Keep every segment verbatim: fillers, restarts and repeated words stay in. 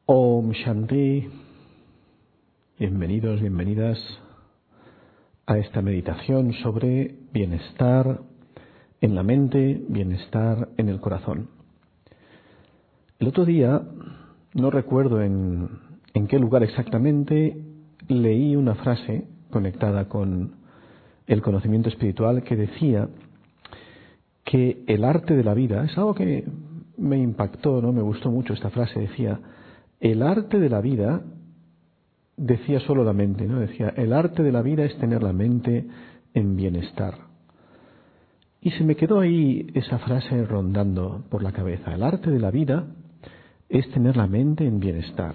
Om Shanti, bienvenidos, bienvenidas a esta meditación sobre bienestar en la mente, bienestar en el corazón. El otro día, no recuerdo en, en qué lugar exactamente, leí una frase conectada con el conocimiento espiritual que decía que el arte de la vida, es algo que me impactó, ¿no? Me gustó mucho esta frase, decía, el arte de la vida, decía solo la mente, ¿no? Decía, el arte de la vida es tener la mente en bienestar. Y se me quedó ahí esa frase rondando por la cabeza. El arte de la vida es tener la mente en bienestar.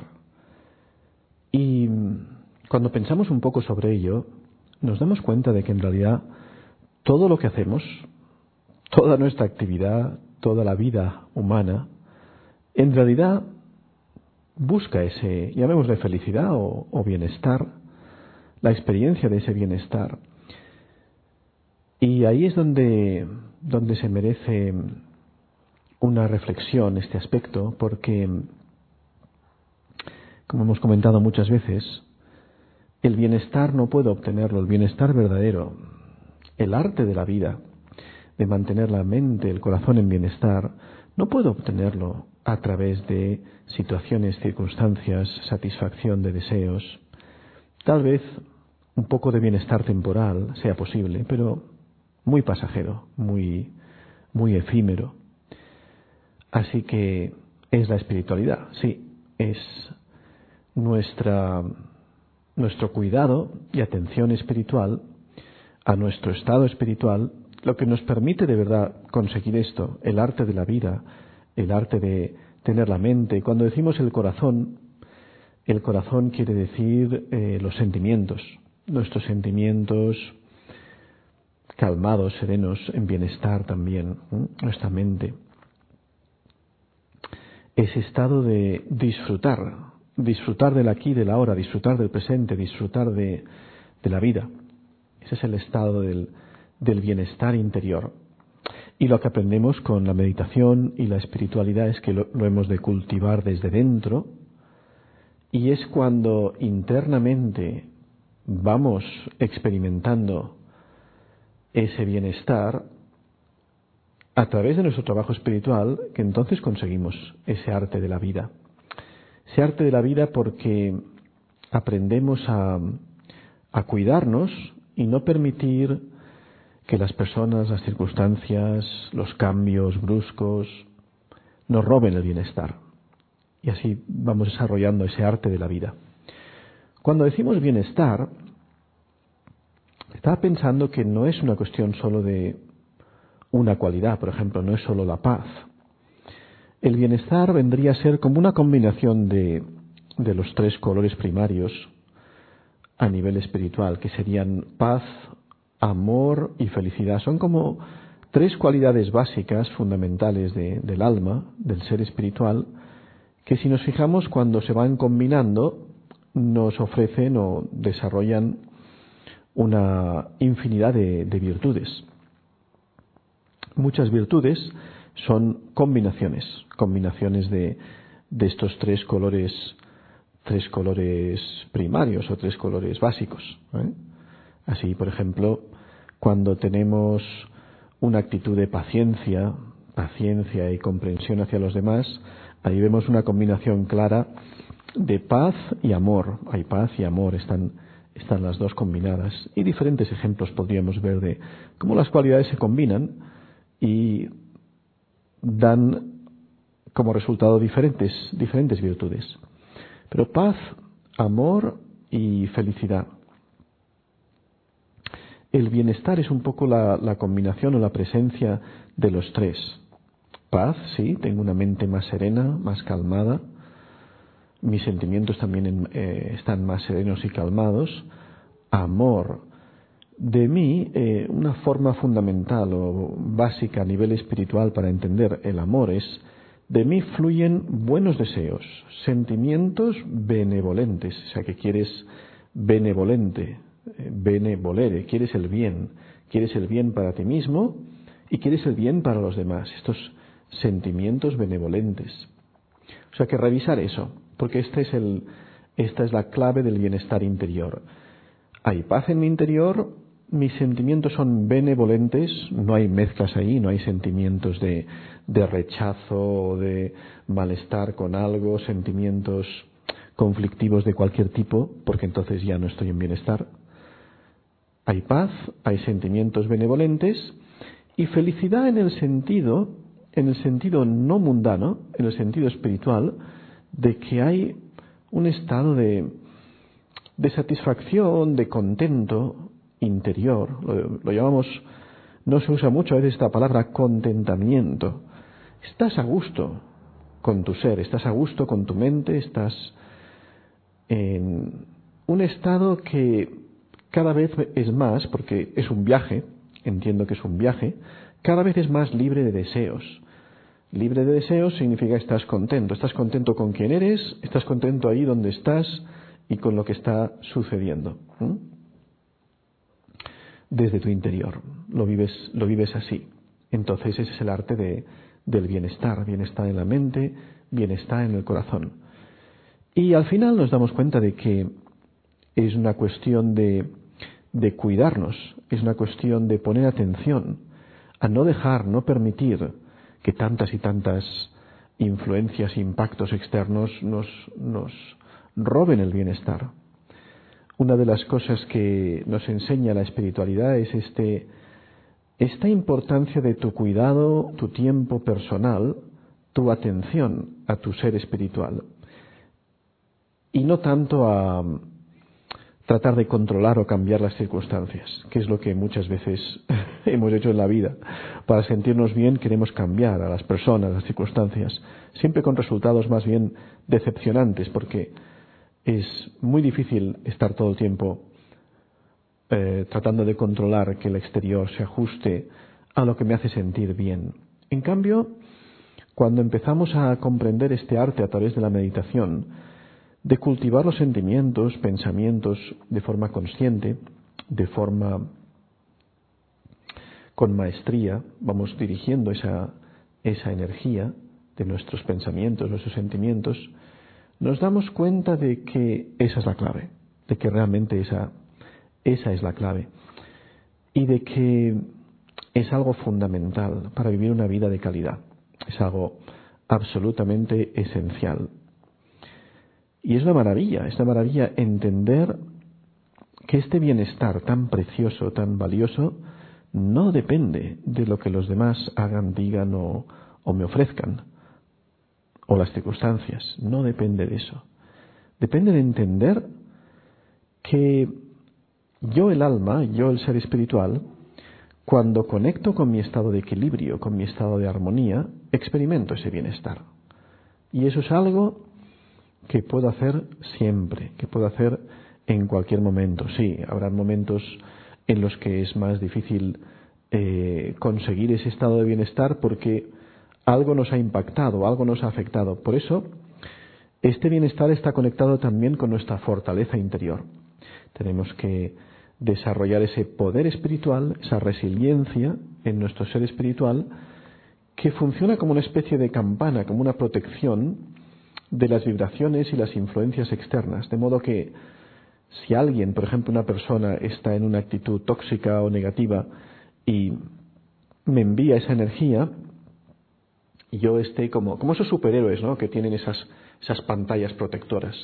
Y cuando pensamos un poco sobre ello, nos damos cuenta de que en realidad todo lo que hacemos, toda nuestra actividad, toda la vida humana, en realidad busca ese, llamémosle felicidad o, o bienestar, la experiencia de ese bienestar. Y ahí es donde, donde se merece una reflexión este aspecto, porque, como hemos comentado muchas veces, el bienestar no puedo obtenerlo, el bienestar verdadero, el arte de la vida, de mantener la mente, el corazón en bienestar, no puedo obtenerlo a través de situaciones, circunstancias, satisfacción de deseos. Tal vez un poco de bienestar temporal sea posible, pero muy pasajero, muy, muy efímero. Así que es la espiritualidad, sí, es nuestra, nuestro cuidado y atención espiritual a nuestro estado espiritual lo que nos permite de verdad conseguir esto, el arte de la vida, el arte de tener la mente. Cuando decimos el corazón, el corazón quiere decir eh, los sentimientos, nuestros sentimientos calmados, serenos, en bienestar también, ¿eh? Nuestra mente. Ese estado de disfrutar, disfrutar del aquí, del ahora, disfrutar del presente, disfrutar de, de la vida. Ese es el estado del, del bienestar interior. Y lo que aprendemos con la meditación y la espiritualidad es que lo, lo hemos de cultivar desde dentro, y es cuando internamente vamos experimentando ese bienestar a través de nuestro trabajo espiritual que entonces conseguimos ese arte de la vida. Ese arte de la vida porque aprendemos a, a cuidarnos y no permitir que las personas, las circunstancias, los cambios bruscos nos roben el bienestar. Y así vamos desarrollando ese arte de la vida. Cuando decimos bienestar, estaba pensando que no es una cuestión solo de una cualidad, por ejemplo, no es solo la paz. El bienestar vendría a ser como una combinación de, de los tres colores primarios a nivel espiritual, que serían paz, amor y felicidad. Son como tres cualidades básicas, fundamentales de, del alma, del ser espiritual, que si nos fijamos cuando se van combinando nos ofrecen o desarrollan una infinidad de, de virtudes. Muchas virtudes son combinaciones, combinaciones de, de estos tres colores, tres colores primarios o tres colores básicos, ¿eh? Así, por ejemplo, cuando tenemos una actitud de paciencia, paciencia y comprensión hacia los demás, ahí vemos una combinación clara de paz y amor. Hay paz y amor, están, están las dos combinadas. Y diferentes ejemplos podríamos ver de cómo las cualidades se combinan y dan como resultado diferentes, diferentes virtudes. Pero paz, amor y felicidad. El bienestar es un poco la, la combinación o la presencia de los tres. Paz, sí, tengo una mente más serena, más calmada. Mis sentimientos también eh, están más serenos y calmados. Amor. De mí, eh, una forma fundamental o básica a nivel espiritual para entender el amor es, de mí fluyen buenos deseos, sentimientos benevolentes, o sea que quieres benevolente, benevolere, quieres el bien, quieres el bien para ti mismo y quieres el bien para los demás, estos sentimientos benevolentes. O sea que revisar eso, porque este es el, esta es la clave del bienestar interior. Hay paz en mi interior, mis sentimientos son benevolentes, no hay mezclas ahí, no hay sentimientos de, de rechazo o de malestar con algo, sentimientos conflictivos de cualquier tipo, porque entonces ya no estoy en bienestar. Hay paz, hay sentimientos benevolentes y felicidad en el sentido, en el sentido no mundano, en el sentido espiritual, de que hay un estado de, de satisfacción, de contento interior. Lo, lo llamamos, no se usa mucho a veces esta palabra contentamiento. Estás a gusto con tu ser, estás a gusto con tu mente, estás en un estado que cada vez es más, porque es un viaje, entiendo que es un viaje, cada vez es más libre de deseos. Libre de deseos significa que estás contento, estás contento con quien eres, estás contento ahí donde estás y con lo que está sucediendo. ¿Mm? Desde tu interior, lo vives, lo vives así. Entonces ese es el arte de, del bienestar, bienestar en la mente, bienestar en el corazón. Y al final nos damos cuenta de que es una cuestión de, de cuidarnos, es una cuestión de poner atención, a no dejar, no permitir que tantas y tantas influencias, impactos externos nos, nos roben el bienestar. Una de las cosas que nos enseña la espiritualidad es este, esta importancia de tu cuidado, tu tiempo personal, tu atención a tu ser espiritual. Y no tanto a tratar de controlar o cambiar las circunstancias, que es lo que muchas veces hemos hecho en la vida. Para sentirnos bien queremos cambiar a las personas, las circunstancias, siempre con resultados más bien decepcionantes, porque es muy difícil estar todo el tiempo eh, tratando de controlar que el exterior se ajuste a lo que me hace sentir bien. En cambio, cuando empezamos a comprender este arte a través de la meditación, de cultivar los sentimientos, pensamientos de forma consciente, de forma con maestría, vamos dirigiendo esa, esa energía de nuestros pensamientos, nuestros sentimientos, nos damos cuenta de que esa es la clave, de que realmente esa, esa es la clave y de que es algo fundamental para vivir una vida de calidad, es algo absolutamente esencial. Y es una maravilla, es una maravilla entender que este bienestar tan precioso, tan valioso, no depende de lo que los demás hagan, digan o, o me ofrezcan, o las circunstancias, no depende de eso. Depende de entender que yo el alma, yo el ser espiritual, cuando conecto con mi estado de equilibrio, con mi estado de armonía, experimento ese bienestar. Y eso es algo que puedo hacer siempre, que puedo hacer en cualquier momento. Sí, habrá momentos en los que es más difícil eh, conseguir ese estado de bienestar porque algo nos ha impactado, algo nos ha afectado. Por eso, este bienestar está conectado también con nuestra fortaleza interior. Tenemos que desarrollar ese poder espiritual, esa resiliencia en nuestro ser espiritual, que funciona como una especie de campana, como una protección de las vibraciones y las influencias externas. De modo que si alguien, por ejemplo, una persona está en una actitud tóxica o negativa y me envía esa energía, y yo esté como, como esos superhéroes, ¿no?, que tienen esas, esas pantallas protectoras.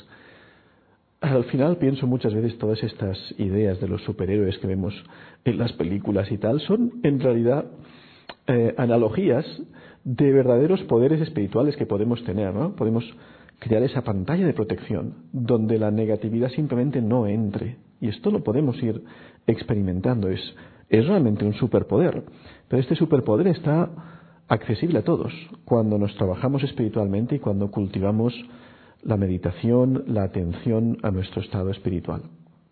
Al final pienso muchas veces todas estas ideas de los superhéroes que vemos en las películas y tal, son en realidad eh, analogías de verdaderos poderes espirituales que podemos tener, ¿no? Podemos crear esa pantalla de protección donde la negatividad simplemente no entre. Y esto lo podemos ir experimentando. Es, es realmente un superpoder. Pero este superpoder está accesible a todos cuando nos trabajamos espiritualmente y cuando cultivamos la meditación, la atención a nuestro estado espiritual.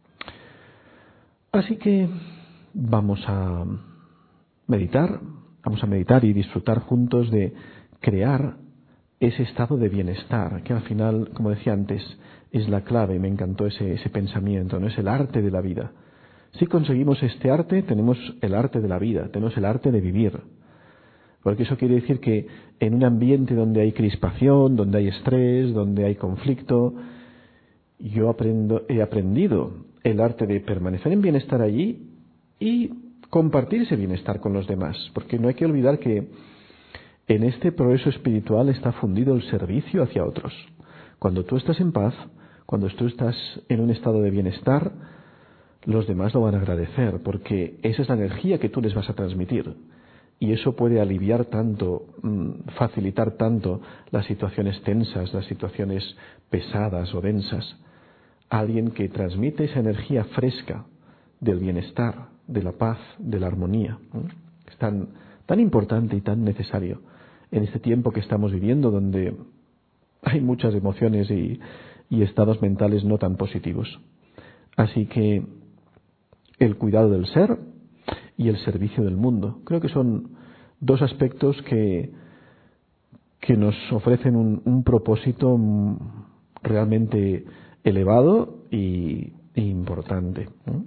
Así que vamos a meditar, vamos a meditar y disfrutar juntos de crear ese estado de bienestar, que al final, como decía antes, es la clave. Me encantó ese, ese pensamiento, ¿no? Es el arte de la vida. Si conseguimos este arte, tenemos el arte de la vida, tenemos el arte de vivir. Porque eso quiere decir que en un ambiente donde hay crispación, donde hay estrés, donde hay conflicto, yo aprendo, he aprendido el arte de permanecer en bienestar allí y compartir ese bienestar con los demás. Porque no hay que olvidar que en este progreso espiritual está fundido el servicio hacia otros. Cuando tú estás en paz, cuando tú estás en un estado de bienestar, los demás lo van a agradecer, porque esa es la energía que tú les vas a transmitir. Y eso puede aliviar tanto, facilitar tanto las situaciones tensas, las situaciones pesadas o densas. Alguien que transmite esa energía fresca del bienestar, de la paz, de la armonía. Es tan, tan importante y tan necesario en este tiempo que estamos viviendo, donde hay muchas emociones y, y estados mentales no tan positivos. Así que el cuidado del ser y el servicio del mundo. Creo que son dos aspectos que, que nos ofrecen un, un propósito realmente elevado y, y importante, ¿no?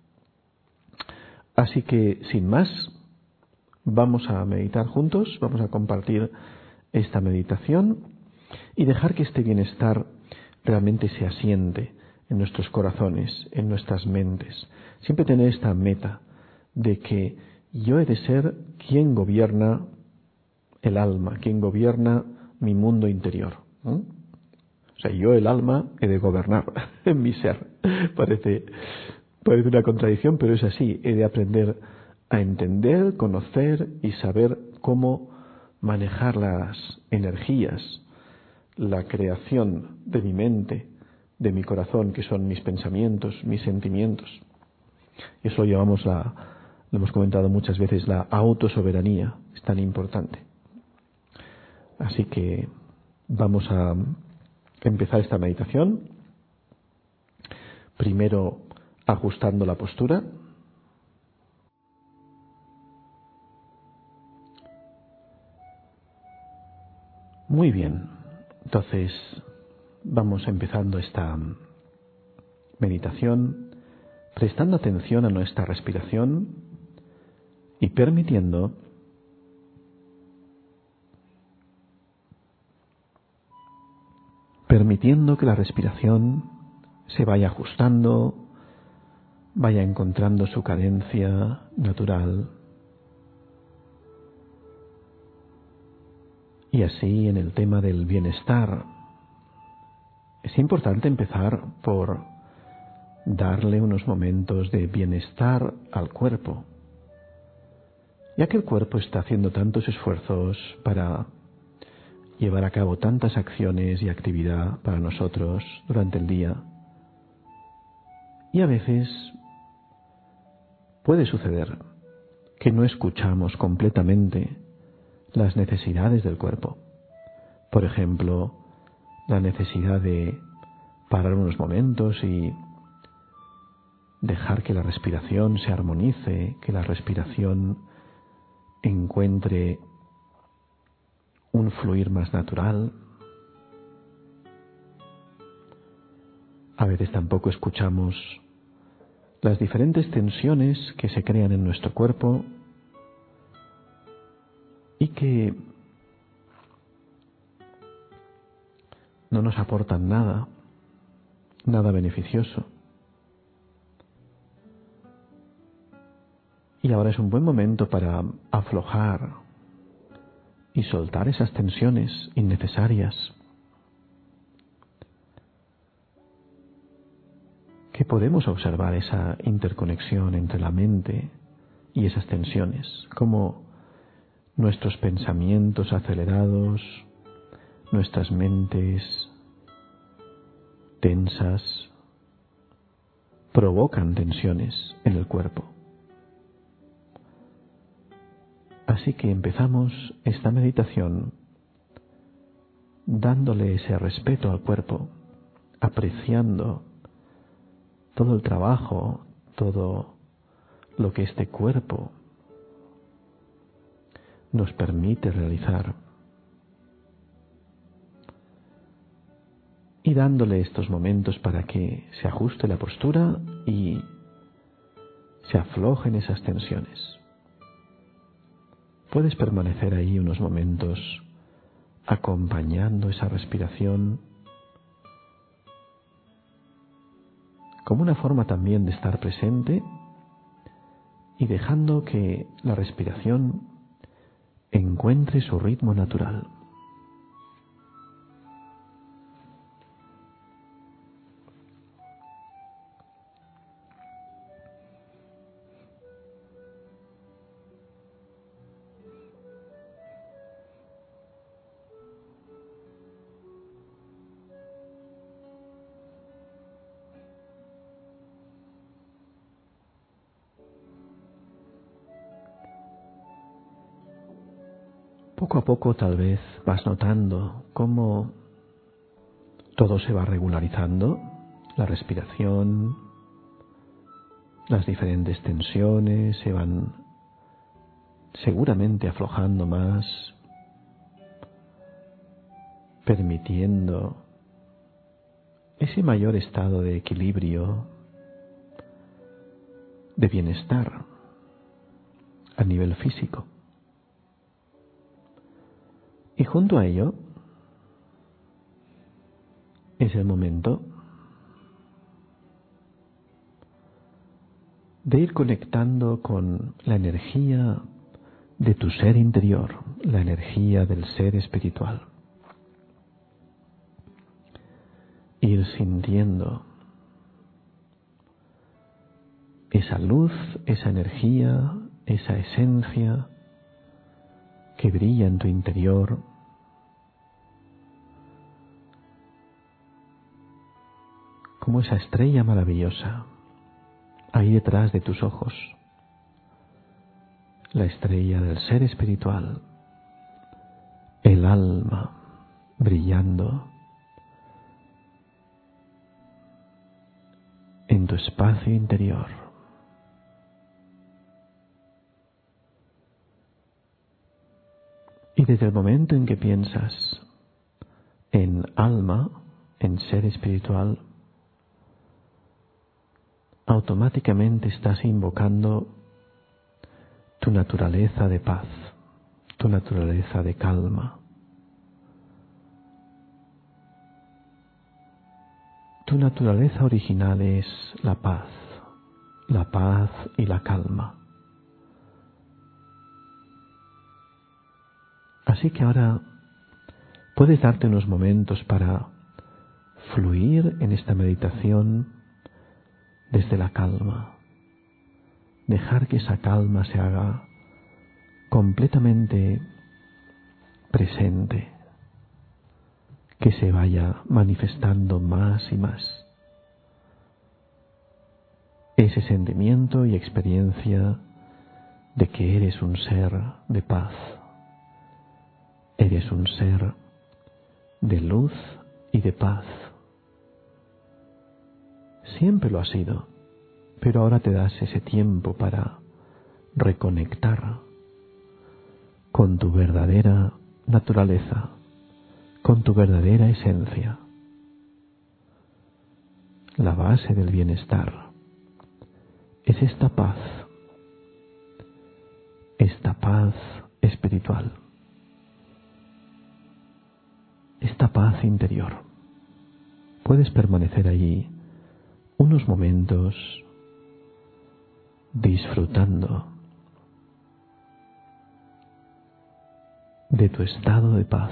Así que, sin más, vamos a meditar juntos, vamos a compartir esta meditación y dejar que este bienestar realmente se asiente en nuestros corazones, en nuestras mentes. Siempre tener esta meta de que yo he de ser quien gobierna el alma, quien gobierna mi mundo interior, ¿no? O sea, yo el alma he de gobernar en mi ser. Parece, parece una contradicción, pero es así. He de aprender a entender, conocer y saber cómo manejar las energías, la creación de mi mente, de mi corazón, que son mis pensamientos, mis sentimientos. Y eso lo llamamos la, lo hemos comentado muchas veces, la autosoberanía. Es tan importante. Así que vamos a empezar esta meditación. Primero ajustando la postura. Muy bien. Entonces vamos empezando esta meditación prestando atención a nuestra respiración y permitiendo permitiendo que la respiración se vaya ajustando, vaya encontrando su cadencia natural. Y así, en el tema del bienestar, es importante empezar por darle unos momentos de bienestar al cuerpo, ya que el cuerpo está haciendo tantos esfuerzos para llevar a cabo tantas acciones y actividad para nosotros durante el día. Y a veces puede suceder que no escuchamos completamente las necesidades del cuerpo. Por ejemplo, la necesidad de parar unos momentos y dejar que la respiración se armonice, que la respiración encuentre un fluir más natural. A veces tampoco escuchamos las diferentes tensiones que se crean en nuestro cuerpo y que no nos aportan nada, nada beneficioso. Y ahora es un buen momento para aflojar y soltar esas tensiones innecesarias que podemos observar, esa interconexión entre la mente y esas tensiones, como nuestros pensamientos acelerados, nuestras mentes tensas, provocan tensiones en el cuerpo. Así que empezamos esta meditación dándole ese respeto al cuerpo, apreciando todo el trabajo, todo lo que este cuerpo nos permite realizar. Y dándole estos momentos para que se ajuste la postura y se aflojen esas tensiones. Puedes permanecer ahí unos momentos acompañando esa respiración como una forma también de estar presente y dejando que la respiración encuentre su ritmo natural. Poco a poco tal vez vas notando cómo todo se va regularizando, la respiración, las diferentes tensiones se van seguramente aflojando más, permitiendo ese mayor estado de equilibrio, de bienestar a nivel físico. Y junto a ello es el momento de ir conectando con la energía de tu ser interior, la energía del ser espiritual. Ir sintiendo esa luz, esa energía, esa esencia que brilla en tu interior, como esa estrella maravillosa ahí detrás de tus ojos, la estrella del ser espiritual, el alma brillando en tu espacio interior. Y desde el momento en que piensas en alma, en ser espiritual, automáticamente estás invocando tu naturaleza de paz, tu naturaleza de calma. Tu naturaleza original es la paz, la paz y la calma. Así que ahora puedes darte unos momentos para fluir en esta meditación desde la calma. Dejar que esa calma se haga completamente presente, que se vaya manifestando más y más. Ese sentimiento y experiencia de que eres un ser de paz, eres un ser de luz y de paz. Siempre lo has sido, pero ahora te das ese tiempo para reconectar con tu verdadera naturaleza, con tu verdadera esencia. La base del bienestar es esta paz, esta paz espiritual, esta paz interior. Puedes permanecer allí unos momentos disfrutando de tu estado de paz.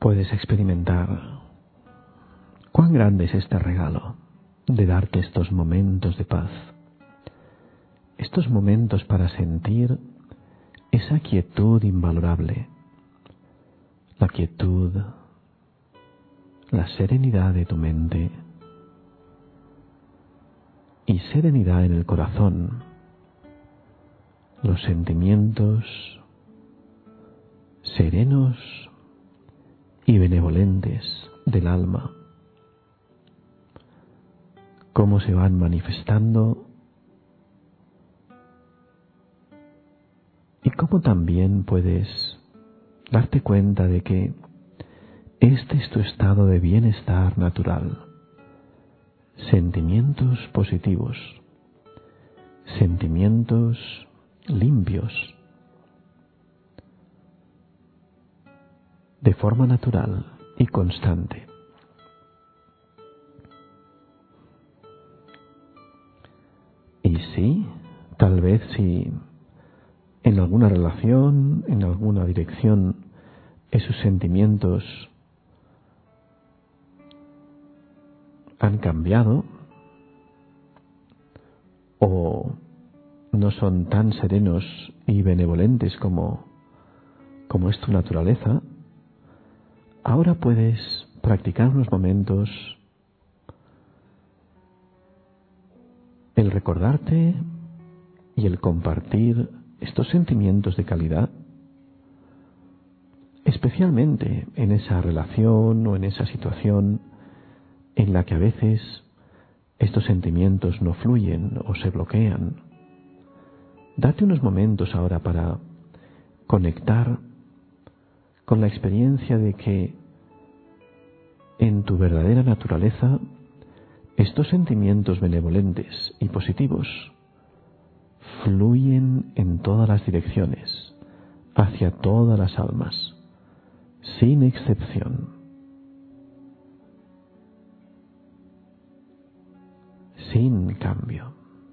puedes experimentar cuán grande es este regalo de darte estos momentos de paz, estos momentos para sentir esa quietud invalorable, la quietud, la serenidad de tu mente y serenidad en el corazón, los sentimientos serenos y benevolentes del alma, cómo se van manifestando y cómo también puedes darte cuenta de que este es tu estado de bienestar natural. Sentimientos positivos, sentimientos limpios, de forma natural y constante. Y sí, tal vez si en alguna relación, en alguna dirección, esos sentimientos han cambiado o no son tan serenos y benevolentes como, como es tu naturaleza, ahora puedes practicar unos momentos el recordarte y el compartir estos sentimientos de calidad, especialmente en esa relación o en esa situación en la que a veces estos sentimientos no fluyen o se bloquean. Date unos momentos ahora para conectar con la experiencia de que en tu verdadera naturaleza estos sentimientos benevolentes y positivos fluyen en todas las direcciones, hacia todas las almas, sin excepción. Sin cambio.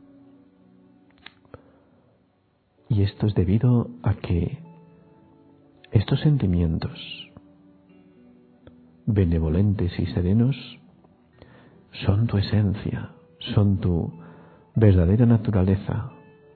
Y esto es debido a que estos sentimientos benevolentes y serenos son tu esencia, son tu verdadera naturaleza.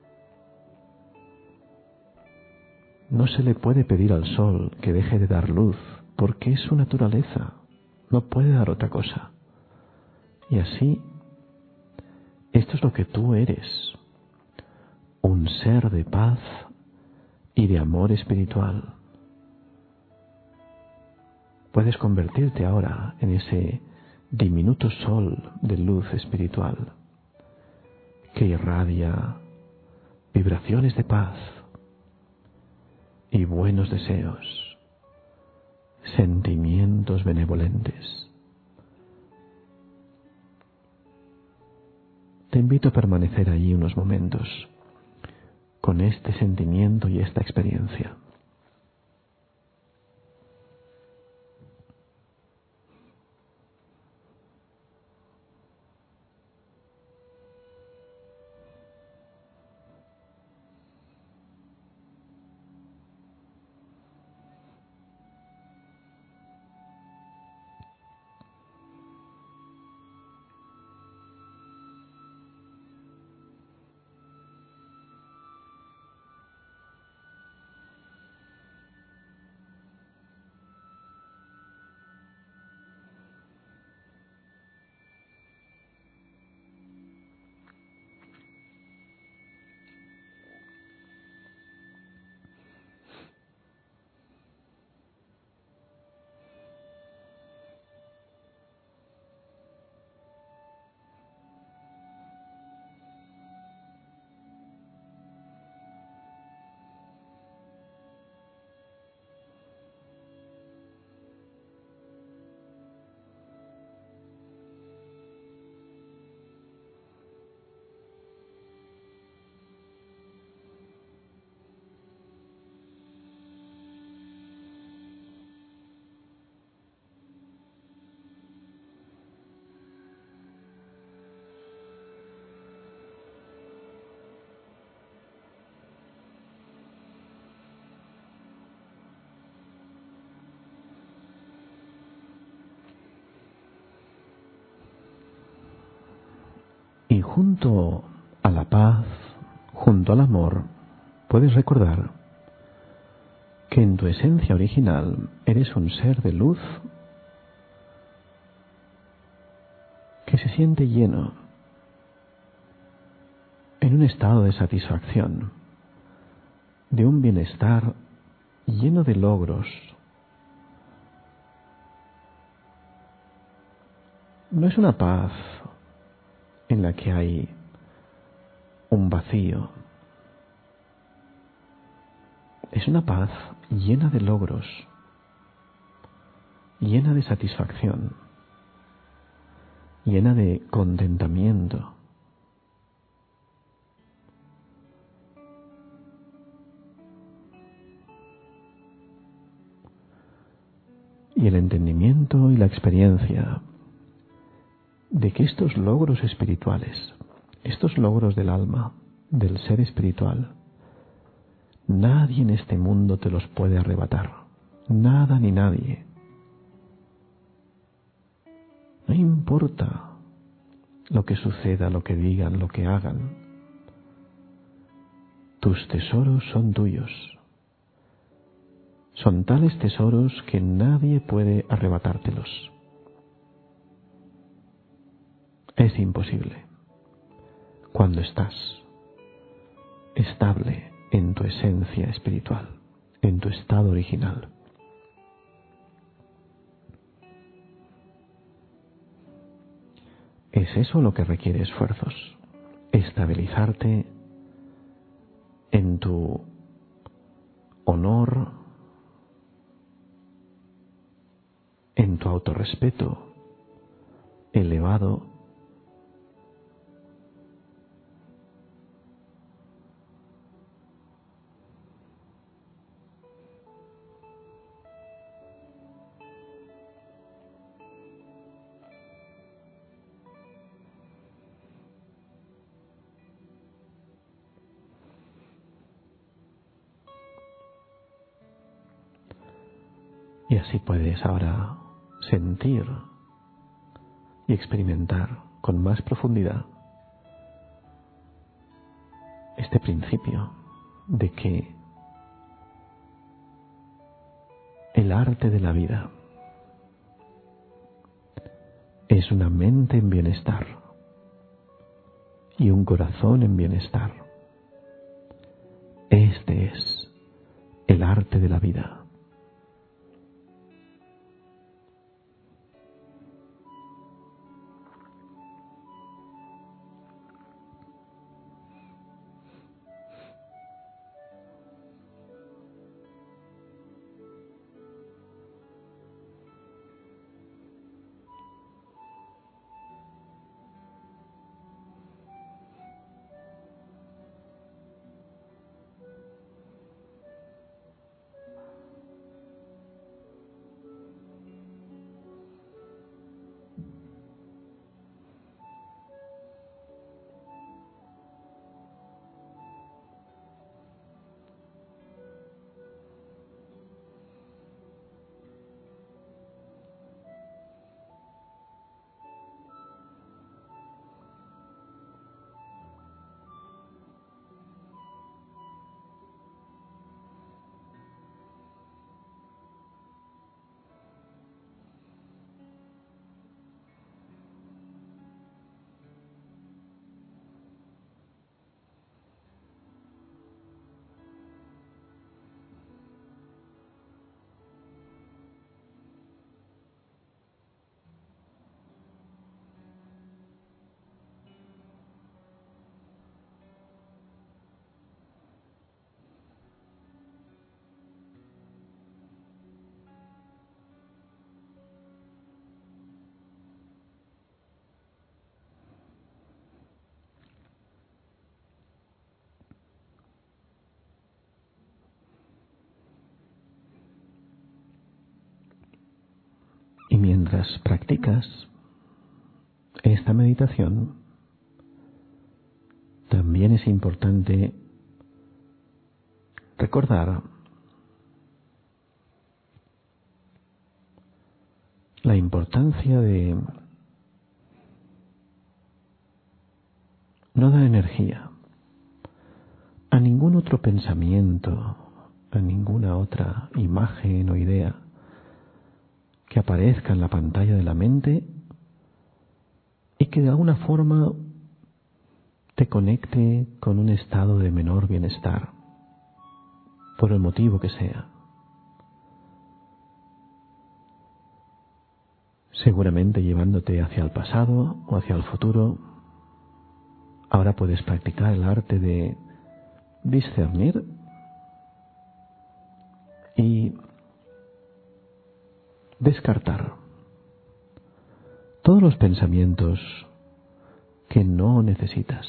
No se le puede pedir al sol que deje de dar luz, porque es su naturaleza, no puede dar otra cosa. Y así, esto es lo que tú eres, un ser de paz y de amor espiritual. Puedes convertirte ahora en ese diminuto sol de luz espiritual que irradia vibraciones de paz y buenos deseos, sentimientos benevolentes. Te invito a permanecer allí unos momentos con este sentimiento y esta experiencia. junto a la paz, junto al amor, puedes recordar que en tu esencia original eres un ser de luz que se siente lleno, en un estado de satisfacción, de un bienestar lleno de logros. No es una paz en la que hay un vacío. Es una paz llena de logros, llena de satisfacción, llena de contentamiento. Y el entendimiento y la experiencia de que estos logros espirituales, estos logros del alma, del ser espiritual, nadie en este mundo te los puede arrebatar. Nada ni nadie. No importa lo que suceda, lo que digan, lo que hagan. Tus tesoros son tuyos. Son tales tesoros que nadie puede arrebatártelos. Es imposible. Cuando estás estable en tu esencia espiritual, en tu estado original. Es eso lo que requiere esfuerzos. Estabilizarte en tu honor, en tu autorrespeto elevado, y así puedes ahora sentir y experimentar con más profundidad este principio de que el arte de la vida es una mente en bienestar y un corazón en bienestar. Este es el arte de la vida. Y mientras practicas esta meditación, también es importante recordar la importancia de no da energía a ningún otro pensamiento, a ninguna otra imagen o idea que aparezca en la pantalla de la mente y que de alguna forma te conecte con un estado de menor bienestar, por el motivo que sea. Seguramente llevándote hacia el pasado o hacia el futuro. Ahora puedes practicar el arte de discernir y descartar todos los pensamientos que no necesitas,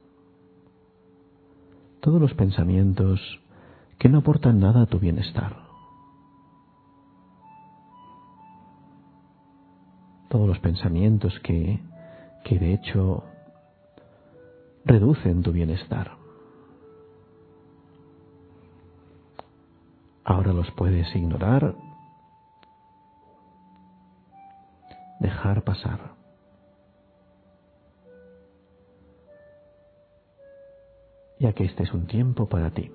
todos los pensamientos que no aportan nada a tu bienestar, todos los pensamientos que, que de hecho reducen tu bienestar. Ahora los puedes ignorar, dejar pasar. Ya que este es un tiempo para ti,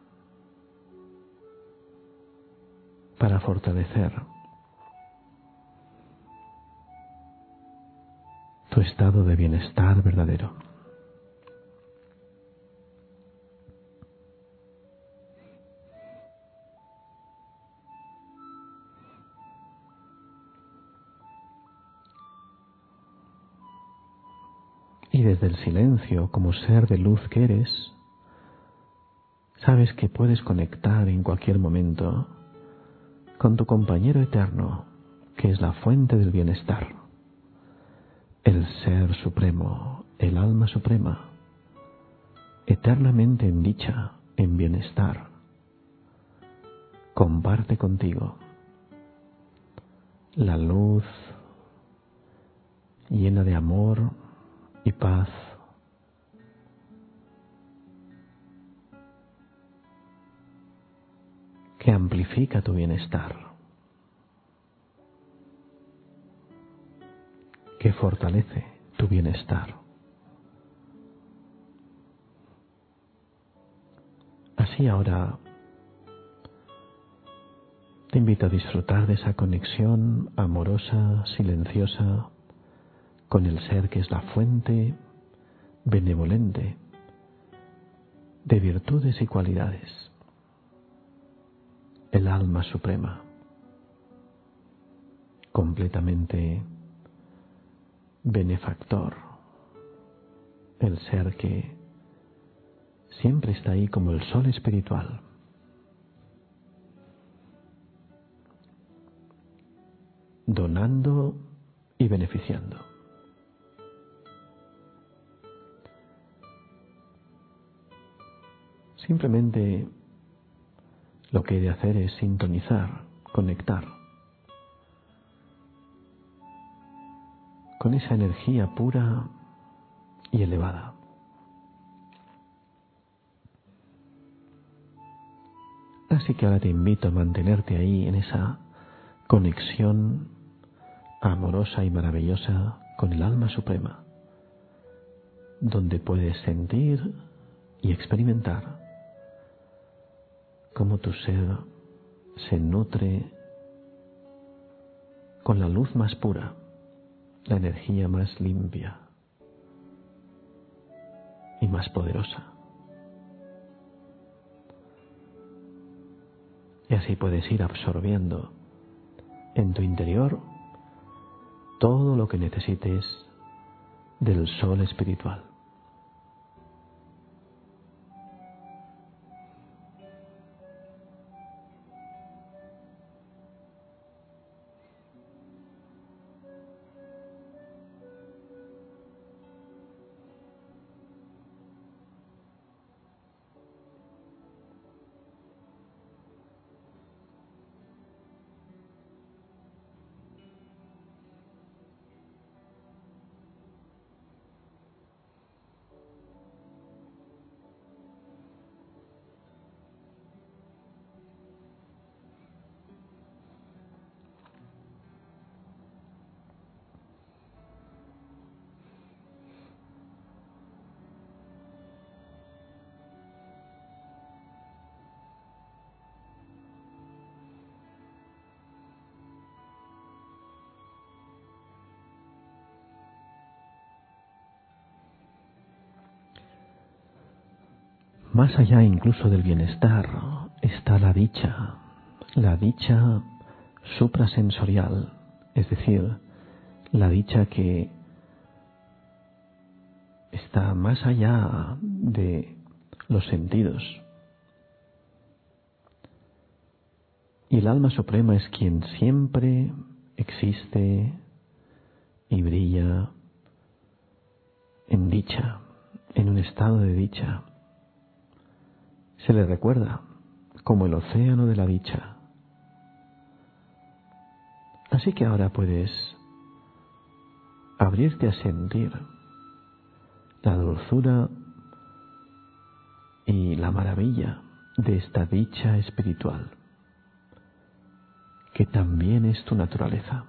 para fortalecer tu estado de bienestar verdadero. Y desde el silencio, como ser de luz que eres, sabes que puedes conectar en cualquier momento con tu compañero eterno, que es la fuente del bienestar, el Ser Supremo, el Alma Suprema, eternamente en dicha, en bienestar. Comparte contigo la luz llena de amor y paz, que amplifica tu bienestar, que fortalece tu bienestar. Así ahora te invito a disfrutar de esa conexión amorosa, silenciosa, con el ser que es la fuente benevolente de virtudes y cualidades, el alma suprema, completamente benefactor, el ser que siempre está ahí como el sol espiritual, donando y beneficiando. Simplemente lo que he de hacer es sintonizar, conectar con esa energía pura y elevada. Así que ahora te invito a mantenerte ahí en esa conexión amorosa y maravillosa con el alma suprema, donde puedes sentir y experimentar cómo tu ser se nutre con la luz más pura, la energía más limpia y más poderosa. Y así puedes ir absorbiendo en tu interior todo lo que necesites del sol espiritual. Más allá incluso del bienestar está la dicha, la dicha suprasensorial, es decir, la dicha que está más allá de los sentidos. Y el alma suprema es quien siempre existe y brilla en dicha, en un estado de dicha. Se le recuerda como el océano de la dicha. Así que ahora puedes abrirte a sentir la dulzura y la maravilla de esta dicha espiritual, que también es tu naturaleza.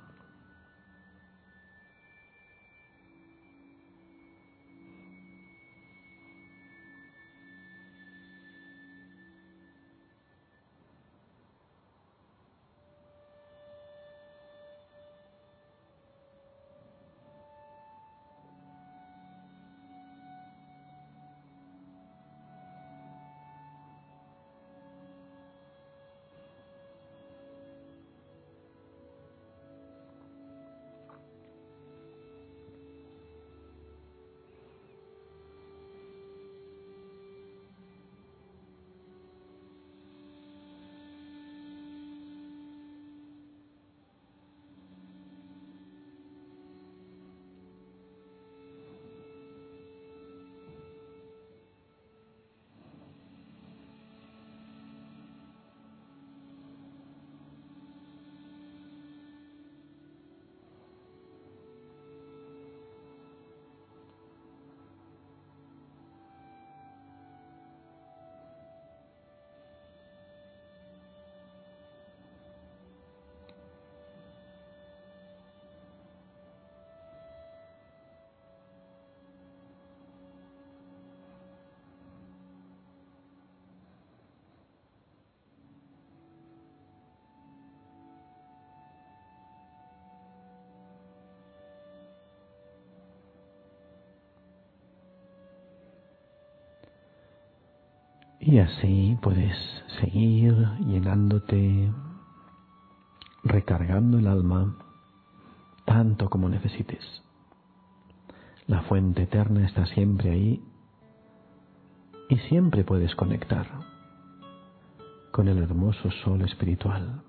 Y así puedes seguir llenándote, recargando el alma tanto como necesites. La fuente eterna está siempre ahí y siempre puedes conectar con el hermoso sol espiritual,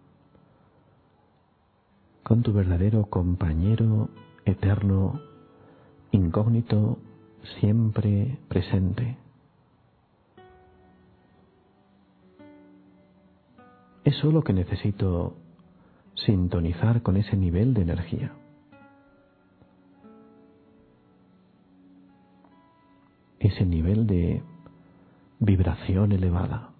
con tu verdadero compañero eterno, incógnito, siempre presente. Es solo que necesito sintonizar con ese nivel de energía. Ese nivel de vibración elevada.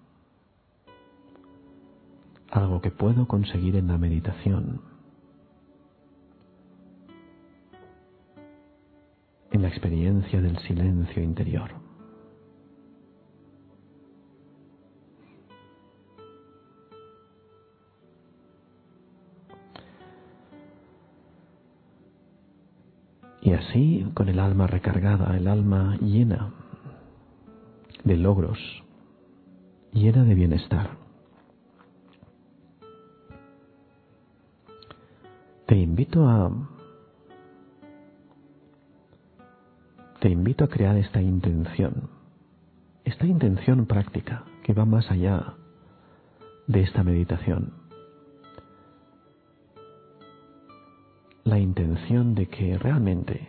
Algo que puedo conseguir en la meditación, en la experiencia del silencio interior. Y así, con el alma recargada, el alma llena de logros, llena de bienestar, te invito a te invito a crear esta intención, esta intención práctica que va más allá de esta meditación. La intención de que realmente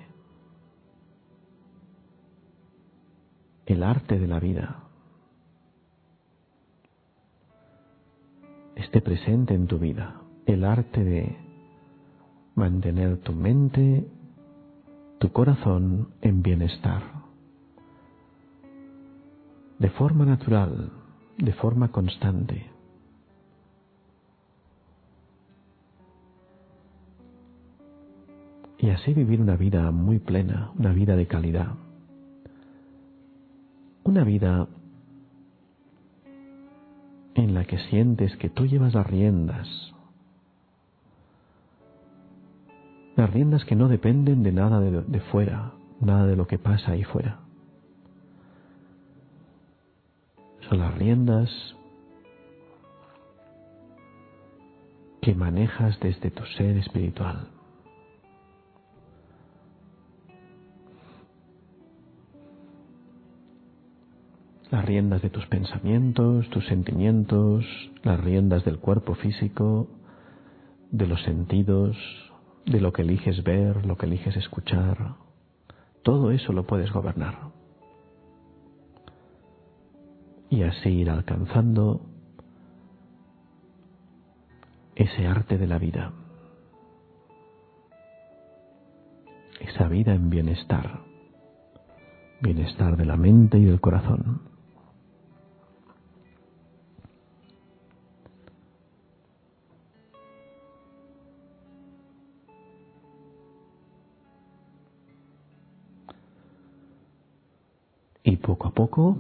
el arte de la vida esté presente en tu vida, el arte de mantener tu mente, tu corazón en bienestar, de forma natural, de forma constante. Y así vivir una vida muy plena, una vida de calidad. Una vida en la que sientes que tú llevas las riendas. Las riendas que no dependen de nada de, de fuera, nada de lo que pasa ahí fuera. son las riendas que manejas desde tu ser espiritual. Las riendas de tus pensamientos, tus sentimientos, las riendas del cuerpo físico, de los sentidos, de lo que eliges ver, lo que eliges escuchar. Todo eso lo puedes gobernar. Y así ir alcanzando ese arte de la vida. Esa vida en bienestar. Bienestar de la mente y del corazón. Y poco a poco,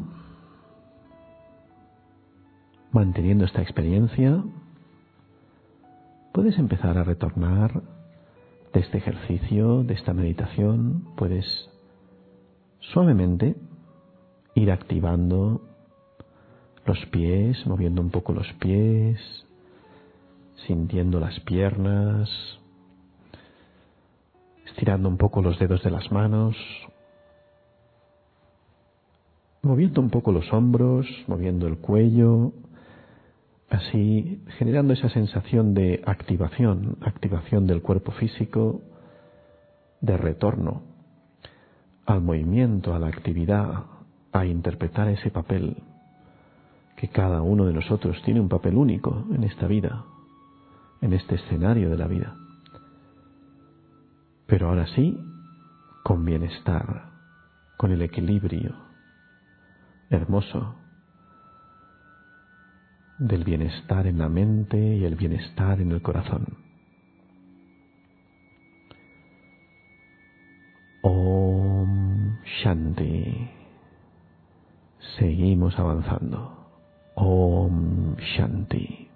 manteniendo esta experiencia, puedes empezar a retornar de este ejercicio, de esta meditación. Puedes suavemente ir activando los pies, moviendo un poco los pies, sintiendo las piernas, estirando un poco los dedos de las manos, moviendo un poco los hombros, moviendo el cuello, así generando esa sensación de activación, activación del cuerpo físico, de retorno al movimiento, a la actividad, a interpretar ese papel, que cada uno de nosotros tiene un papel único en esta vida, en este escenario de la vida. Pero ahora sí, con bienestar, con el equilibrio hermoso del bienestar en la mente y el bienestar en el corazón. Om Shanti. Seguimos avanzando. Om Shanti.